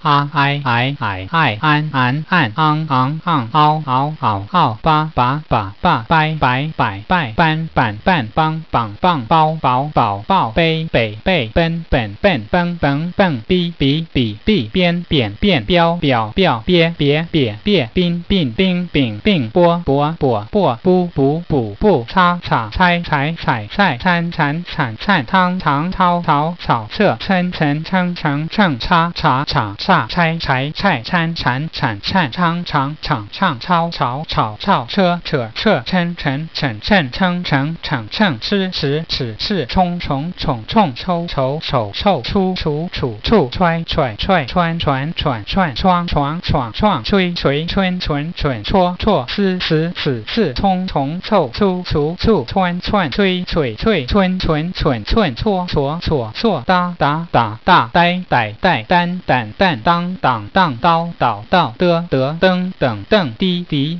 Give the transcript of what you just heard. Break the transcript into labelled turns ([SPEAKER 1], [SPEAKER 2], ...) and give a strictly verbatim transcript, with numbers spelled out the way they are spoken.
[SPEAKER 1] 啊哎哎哎哎安安安昂昂昂嗷嗷嗷嗷吧吧吧吧拜拜拜拜班板板棒棒棒包包宝宝贝贝贝奔奔奔蹦蹦蹦哔哔哔哔边边边标标标别别别别冰冰冰冰冰波波波波不不不不叉叉拆拆拆拆铲铲铲铲汤汤涛涛草彻称称称称称叉叉叉叉拆拆拆铲铲铲铲长长长长超超超超车车车称称称称称称称称吃吃吃吃冲冲冲冲抽抽抽抽出出出出踹踹踹穿穿穿穿闯闯闯闯吹吹吹吹吹戳戳撕撕撕撕冲冲凑粗粗粗穿穿吹吹吹吹吹吹吹搓搓搓搓哒哒哒哒呆呆呆蛋蛋蛋当当当刀刀刀的得噔噔噔滴滴